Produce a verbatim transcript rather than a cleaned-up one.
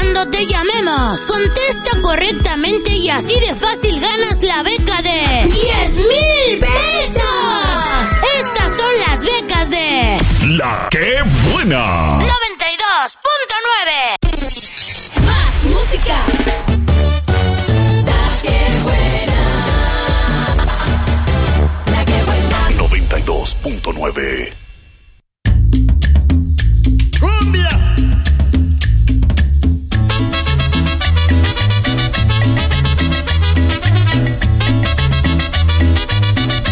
cuando te llamemos. Contesta correctamente y así de fácil ganas la beca de diez mil pesos. Estas son las becas de La ¡Qué Buena! noventa y dos punto nueve.